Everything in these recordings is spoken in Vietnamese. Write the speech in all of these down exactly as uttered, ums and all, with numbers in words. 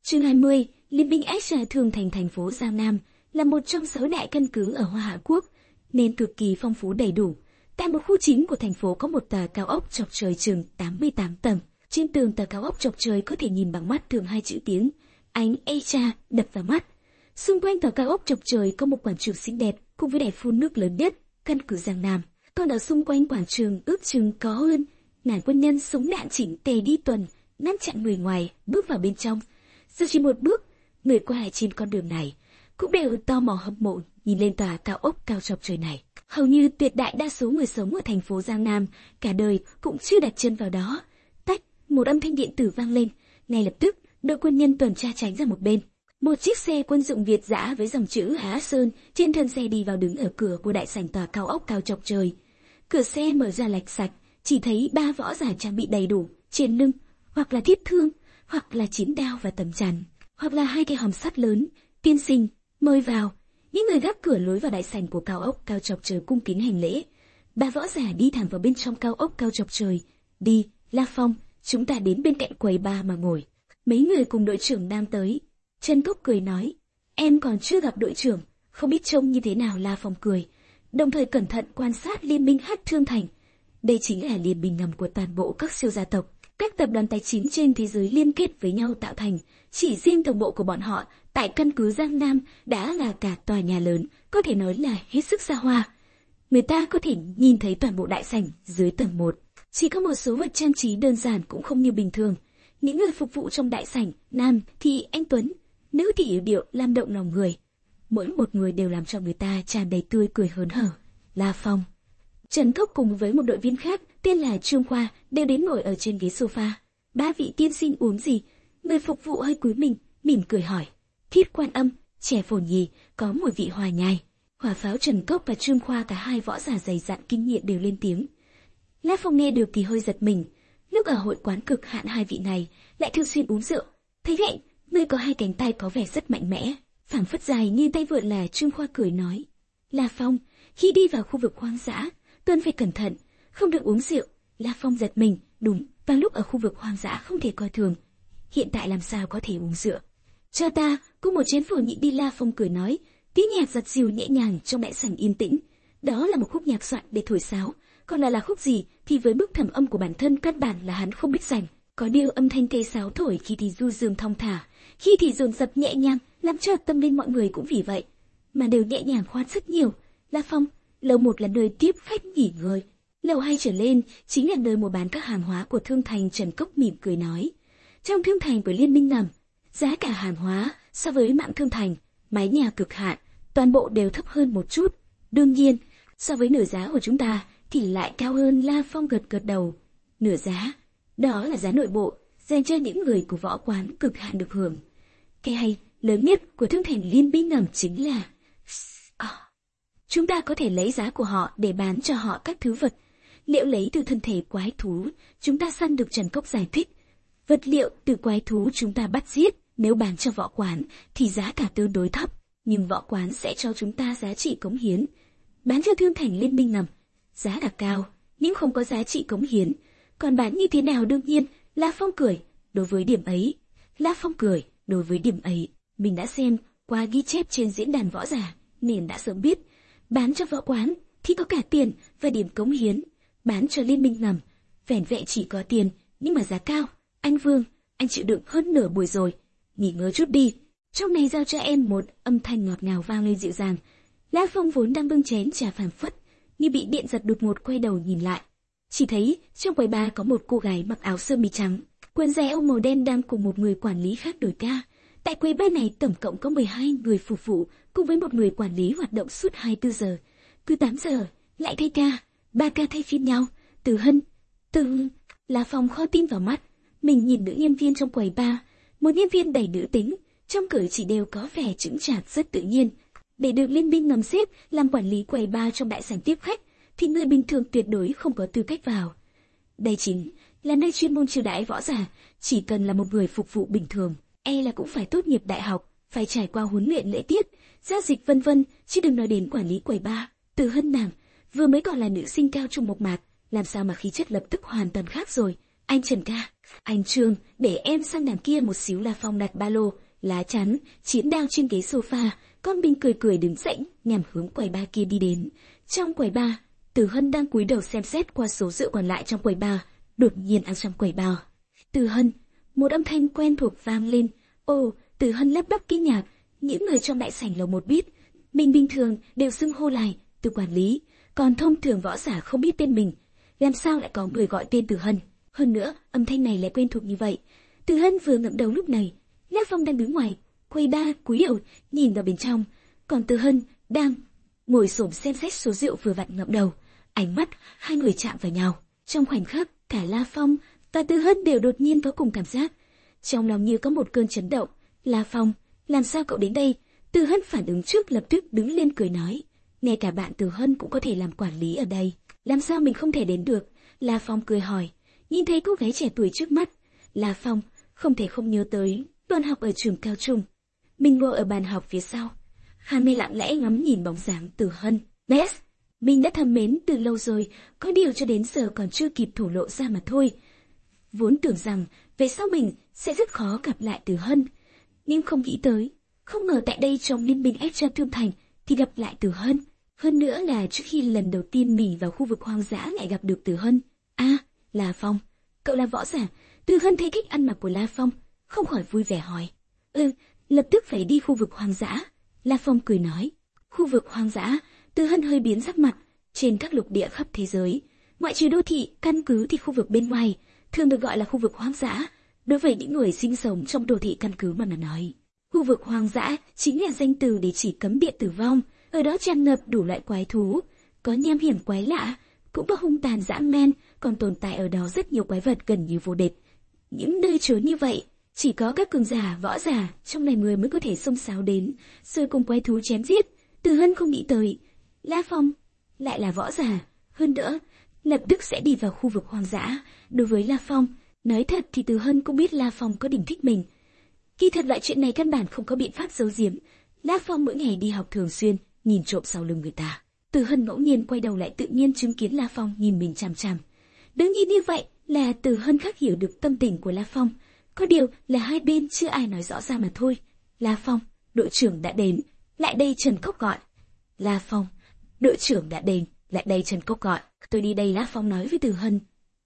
Chương hai mươi, Liên binh ách ra Thương Thành. Thành phố Giang Nam là một trong sáu đại căn cứ ở Hoa Hạ Quốc, nên cực kỳ phong phú đầy đủ. Tại một khu chính của thành phố có một tòa cao ốc chọc trời chừng tám mươi tám tầng. Trên tường tòa cao ốc chọc trời có thể nhìn bằng mắt thường hai chữ tiếng Anh Asia đập vào mắt. Xung quanh tòa cao ốc chọc trời có một quảng trường xinh đẹp cùng với đài phun nước lớn nhất căn cứ Giang Nam. Còn ở xung quanh quảng trường ước chừng có hơn ngàn quân nhân súng đạn chỉnh tề đi tuần, ngăn chặn người ngoài bước vào bên trong. Dù chỉ một bước, người qua lại trên con đường này cũng đều tò mò hâm mộ nhìn lên tòa cao ốc cao chọc trời này. Hầu như tuyệt đại đa số người sống ở thành phố Giang Nam cả đời cũng chưa đặt chân vào đó. Tách, một âm thanh điện tử vang lên, ngay lập tức đội quân nhân tuần tra tránh ra một bên. Một chiếc xe quân dụng Việt dã với dòng chữ Á Sơn trên thân xe đi vào đứng ở cửa của đại sảnh tòa cao ốc cao chọc trời. Cửa xe mở ra lạch sạch, chỉ thấy ba võ giả trang bị đầy đủ, trên lưng hoặc là thiết thương, hoặc là chiến đao và tấm chắn, hoặc là hai cái hòm sắt lớn. Tiên sinh, mời vào. Những người gác cửa lối vào đại sảnh của cao ốc cao chọc trời cung kính hành lễ. Ba võ giả đi thẳng vào bên trong cao ốc cao chọc trời. Đi, La Phong, chúng ta đến bên cạnh quầy ba mà ngồi. Mấy người cùng đội trưởng đang tới. Trần Cốc cười nói, em còn chưa gặp đội trưởng, không biết trông như thế nào. La Phong cười, đồng thời cẩn thận quan sát liên minh Hắc Thương Thành. Đây chính là liên minh ngầm của toàn bộ các siêu gia tộc, các tập đoàn tài chính trên thế giới liên kết với nhau tạo thành. Chỉ riêng tổng bộ của bọn họ tại căn cứ Giang Nam đã là cả tòa nhà lớn, có thể nói là hết sức xa hoa. Người ta có thể nhìn thấy toàn bộ đại sảnh dưới tầng một. Chỉ có một số vật trang trí đơn giản cũng không như bình thường. Những người phục vụ trong đại sảnh, nam thì anh tuấn, nữ thì yếu điệu làm động lòng người. Mỗi một người đều làm cho người ta tràn đầy tươi cười hớn hở. La Phong, Trần Cốc cùng với một đội viên khác tên là Trương Khoa đều đến ngồi ở trên ghế sofa. Ba vị tiên sinh uống gì? Người phục vụ hơi cúi mình, mỉm cười hỏi. Thiết Quan Âm, chè phồn nhì, có mùi vị hòa nhai. Hỏa Pháo, Trần Cốc và Trương Khoa, cả hai võ giả dày dặn kinh nghiệm đều lên tiếng. La Phong nghe được thì hơi giật mình. Lúc ở hội quán cực hạn hai vị này lại thường xuyên uống rượu. Thấy vậy, người có hai cánh tay có vẻ rất mạnh mẽ, phảng phất dài như tay vượn là Trương Khoa cười nói. La Phong, khi đi vào khu vực hoang dã, tuân phải cẩn thận, không được uống rượu. La Phong giật mình, đúng, vào lúc ở khu vực hoang dã không thể coi thường. Hiện tại làm sao có thể uống rượu? Cho ta, cũng một chén phổ nhị đi. La Phong cười nói, tiếng nhạc giật dịu nhẹ nhàng trong đại sảnh yên tĩnh. Đó là một khúc nhạc soạn để thổi sáo, còn là là khúc gì thì với bức thẩm âm của bản thân căn bản là hắn không biết rành. Có điều âm thanh cây sáo thổi khi thì du dương thong thả, khi thì dồn dập nhẹ nhàng, làm cho tâm linh mọi người cũng vì vậy mà đều nhẹ nhàng khoan rất nhiều. La Phong, lầu một là nơi tiếp khách nghỉ ngơi, lầu hai trở lên chính là nơi mua bán các hàng hóa của Thương Thành. Trần Cốc mỉm cười nói, trong Thương Thành của liên minh ngầm, giá cả hàng hóa so với mạng Thương Thành, mái nhà cực hạn, toàn bộ đều thấp hơn một chút. Đương nhiên, so với nửa giá của chúng ta thì lại cao hơn. La Phong gật gật đầu. Nửa giá, đó là giá nội bộ dành cho những người của võ quán cực hạn được hưởng. Cái hay lớn nhất của Thương Thành liên minh ngầm chính là à, chúng ta có thể lấy giá của họ để bán cho họ các thứ vật liệu lấy từ thân thể quái thú chúng ta săn được. Trần Cốc giải thích, vật liệu từ quái thú chúng ta bắt giết, nếu bán cho võ quán thì giá cả tương đối thấp, nhưng võ quán sẽ cho chúng ta giá trị cống hiến. Bán cho Thương Thành liên minh ngầm, giá cả cao nhưng không có giá trị cống hiến, còn bán như thế nào? Đương nhiên, La Phong cười, đối với điểm ấy, La Phong cười, đối với điểm ấy, mình đã xem qua ghi chép trên diễn đàn võ giả, nên đã sớm biết, bán cho võ quán thì có cả tiền và điểm cống hiến, bán cho liên minh ngầm, vẻn vẹn chỉ có tiền nhưng mà giá cao. Anh Vương, anh chịu đựng hơn nửa buổi rồi, nghỉ ngơi chút đi. Trong này giao cho em. Một âm thanh ngọt ngào vang lên dịu dàng. La Phong vốn đang bưng chén trà phảng phất như bị điện giật, đột ngột quay đầu nhìn lại, chỉ thấy trong quầy bar có một cô gái mặc áo sơ mi trắng, quần dài âu màu đen đang cùng một người quản lý khác đổi ca. Tại quầy bar này tổng cộng có mười hai người phục vụ cùng với một người quản lý hoạt động suốt hai mươi tư giờ, cứ tám giờ lại thay ca, ba ca thay phiên nhau. Từ Hân, Từ La Phong khó tin vào mắt mình nhìn nữ nhân viên trong quầy bar, một nhân viên đầy nữ tính, trong cử chỉ đều có vẻ chững chạc rất tự nhiên. Để được liên minh ngầm xếp làm quản lý quầy bar trong đại sảnh tiếp khách thì người bình thường tuyệt đối không có tư cách vào. Đây chính là nơi chuyên môn chiêu đãi võ giả, chỉ cần là một người phục vụ bình thường, e là cũng phải tốt nghiệp đại học, phải trải qua huấn luyện lễ tiết, giao dịch vân vân, chứ đừng nói đến quản lý quầy bar. Từ Hân nàng vừa mới còn là nữ sinh cao trung mộc mạc, làm sao mà khí chất lập tức hoàn toàn khác rồi. Anh Trần ca, Anh Trương, để em sang đằng kia một xíu. La Phong đặt ba lô, lá chắn, chiến đao trên ghế sofa, con Bình cười cười đứng dậy, nhằm hướng quầy bar kia đi đến. Trong quầy bar, Từ Hân đang cúi đầu xem xét qua số rượu còn lại trong quầy bar, đột nhiên ăn trong quầy bar. Từ Hân, một âm thanh quen thuộc vang lên. Ồ, Từ Hân lắp bắp kinh ngạc, những người trong đại sảnh lầu một biết, mình bình thường đều xưng hô lại Từ quản lý, còn thông thường võ giả không biết tên mình, làm sao lại có người gọi tên Từ Hân? Hơn nữa, âm thanh này lại quen thuộc như vậy. Từ Hân vừa ngẩng đầu lúc này, La Phong đang đứng ngoài quầy bar cúi đầu nhìn vào bên trong, còn Từ Hân đang ngồi xổm xem xét số rượu vừa vặn ngậm đầu. Ánh mắt hai người chạm vào nhau, trong khoảnh khắc cả La Phong và Từ Hân đều đột nhiên có cùng cảm giác, trong lòng như có một cơn chấn động. La Phong, làm sao cậu đến đây? Từ Hân phản ứng trước, lập tức đứng lên cười nói, ngay cả bạn Từ Hân cũng có thể làm quản lý ở đây, làm sao mình không thể đến được? La Phong cười hỏi. Nhìn thấy cô gái trẻ tuổi trước mắt, La Phong không thể không nhớ tới đoàn học ở trường cao trung. Mình ngồi ở bàn học phía sau, Hàn Mê lặng lẽ ngắm nhìn bóng dáng Từ Hân. Bess, mình đã thầm mến từ lâu rồi, có điều cho đến giờ còn chưa kịp thổ lộ ra mà thôi. Vốn tưởng rằng về sau mình sẽ rất khó gặp lại Từ Hân, nhưng không nghĩ tới, không ngờ tại đây trong liên minh ép Trang Thương Thành thì gặp lại Từ Hân. Hơn nữa là trước khi lần đầu tiên mình vào khu vực hoang dã lại gặp được Từ Hân. À, La Phong, cậu là võ giả? Từ Hân thấy cách ăn mặc của La Phong, không khỏi vui vẻ hỏi. Ừ, lập tức phải đi khu vực hoang dã. La Phong cười nói. Khu vực hoang dã? Từ Hân hơi biến sắc mặt. Trên các lục địa khắp thế giới, ngoại trừ đô thị, căn cứ thì khu vực bên ngoài thường được gọi là khu vực hoang dã. Đối với những người sinh sống trong đô thị căn cứ mà nó nói, khu vực hoang dã chính là danh từ để chỉ cấm địa tử vong. Ở đó tràn ngập đủ loại quái thú, có nham hiểm quái lạ, cũng có hung tàn dã man, còn tồn tại ở đó rất nhiều quái vật gần như vô địch. Những nơi trốn như vậy, chỉ có các cường giả, võ giả trong này người mới có thể xông xáo đến, rồi cùng quái thú chém giết. Từ Hân không nghĩ tới, La Phong lại là võ giả, hơn nữa, lập tức sẽ đi vào khu vực hoang dã. Đối với La Phong, nói thật thì Từ Hân cũng biết La Phong có điểm thích mình. Kỳ thật loại chuyện này căn bản không có biện pháp giấu giếm. La Phong mỗi ngày đi học thường xuyên, nhìn trộm sau lưng người ta. Từ Hân ngẫu nhiên quay đầu lại tự nhiên chứng kiến La Phong nhìn mình chằm chằm. Đương nhiên như vậy là Từ Hân khắc hiểu được tâm tình của La Phong. Có điều là hai bên chưa ai nói rõ ra mà thôi. La Phong, đội trưởng đã đến, lại đây. Trần Cốc gọi. La Phong, đội trưởng đã đến, lại đây. Trần Cốc gọi. Tôi đi đây. La Phong nói với Từ Hân.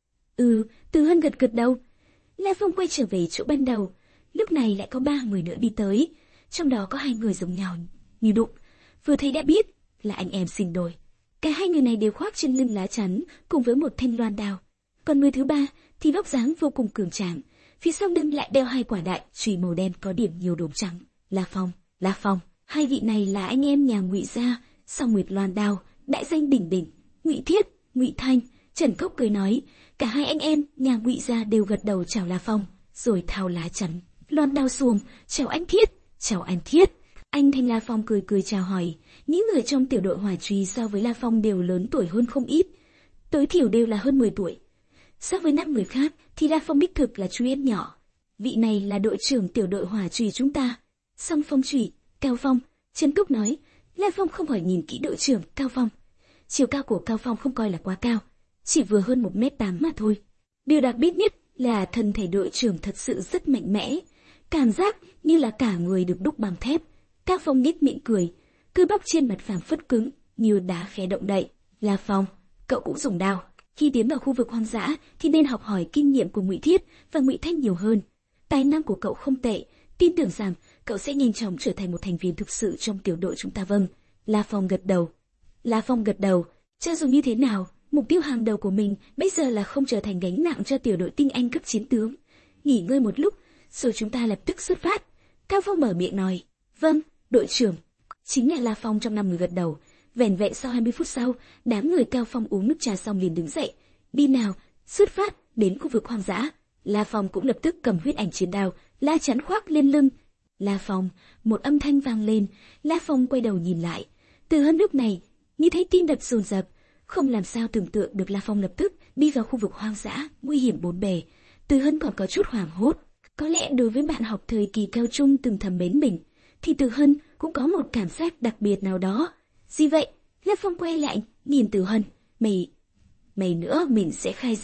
Ừ, Từ Hân gật gật đầu. La Phong quay trở về chỗ ban đầu. Lúc này lại có ba người nữa đi tới, trong đó có hai người giống nhau như đụng, vừa thấy đã biết là anh em sinh đôi. Cả hai người này đều khoác trên lưng lá chắn cùng với một thanh loan đao, còn người thứ ba thì vóc dáng vô cùng cường tráng, phía sau lưng lại đeo hai quả đại chùy màu đen có điểm nhiều đốm trắng. La Phong, La Phong, hai vị này là anh em nhà Ngụy gia, Song Nguyệt loan đao, đại danh đỉnh đỉnh, Ngụy Thiết, Ngụy Thanh. Trần Cốc cười nói. Cả hai anh em nhà Ngụy gia đều gật đầu chào La Phong, rồi thao lá chắn loan đao xuồng. Chào anh Thiết, chào anh Thiết. Anh Thanh. La Phong cười cười chào hỏi. Những người trong tiểu đội hỏa truy so với La Phong đều lớn tuổi hơn không ít, tối thiểu đều là hơn mười tuổi. So với năm người khác thì La Phong đích thực là chú em nhỏ. Vị này là đội trưởng tiểu đội hỏa truy chúng ta, Song Phong Trùy, Cao Phong. Trần Cốc nói. La Phong không hỏi nhìn kỹ đội trưởng Cao Phong. Chiều cao của Cao Phong không coi là quá cao, chỉ vừa hơn một mét tám mà thôi. Điều đặc biệt nhất là thân thể đội trưởng thật sự rất mạnh mẽ, cảm giác như là cả người được đúc bằng thép. Cao Phong nhếch miệng cười, cơ bắp trên mặt phẳng phất cứng như đá khẽ động đậy. La Phong, cậu cũng dùng đao. Khi tiến vào khu vực hoang dã thì nên học hỏi kinh nghiệm của Ngụy Thiết và Ngụy Thanh nhiều hơn. Tài năng của cậu không tệ, tin tưởng rằng cậu sẽ nhanh chóng trở thành một thành viên thực sự trong tiểu đội chúng ta. Vâng. La Phong gật đầu. La Phong gật đầu. Cho dù như thế nào, mục tiêu hàng đầu của mình bây giờ là không trở thành gánh nặng cho tiểu đội tinh anh cấp chiến tướng. Nghỉ ngơi một lúc, rồi chúng ta lập tức xuất phát. Cao Phong mở miệng nói. Vâng, đội trưởng. Chính là La Phong trong năm người gật đầu. Vẻn vẹn sau hai mươi phút sau, đám người Cao Phong uống nước trà xong liền đứng dậy. Đi nào, xuất phát đến khu vực hoang dã. La Phong cũng lập tức cầm huyết ảnh chiến đao, la chắn khoác lên lưng. La Phong, một âm thanh vang lên. La Phong quay đầu nhìn lại. Từ Hân lúc này như thấy tim đập dồn dập, không làm sao tưởng tượng được La Phong lập tức đi vào khu vực hoang dã, nguy hiểm bốn bề. Từ Hân còn có chút hoảng hốt. Có lẽ đối với bạn học thời kỳ cao trung từng thầm mến mình, thì Từ Hân cũng có một cảm giác đặc biệt nào đó. Gì vậy? La Phong quay lại, nhìn Từ Hân. Mày... Mày nữa mình sẽ khai giảng.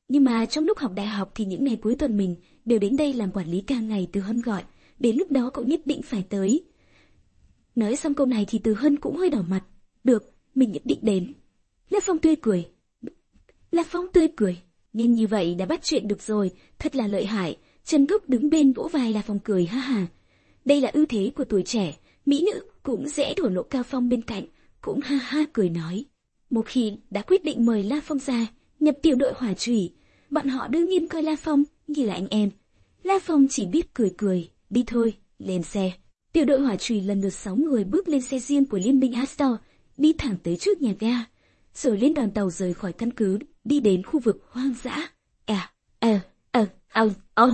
Nhưng mà trong lúc học đại học thì những ngày cuối tuần mình đều đến đây làm quản lý ca ngày. Từ Hân gọi, đến lúc đó cậu nhất định phải tới. Nói xong câu này thì Từ Hân cũng hơi đỏ mặt. Được, mình nhất định đến. La Phong tươi cười. La Phong tươi cười. Nhanh như vậy đã bắt chuyện được rồi, thật là lợi hại. Trần Gốc đứng bên vỗ vai La Phong cười ha ha. Đây là ưu thế của tuổi trẻ, mỹ nữ cũng dễ thổ lộ. Cao Phong bên cạnh cũng ha ha cười nói. Một khi đã quyết định mời La Phong ra nhập tiểu đội hỏa chủy, bọn họ đương nhiên coi La Phong như là anh em. La Phong chỉ biết cười cười, đi thôi, lên xe. Tiểu đội hỏa chủy lần lượt sáu người bước lên xe riêng của Liên minh Astor, đi thẳng tới trước nhà ga, rồi lên đoàn tàu rời khỏi căn cứ, đi đến khu vực hoang dã. À, ờ, ờ, ờ, ờ.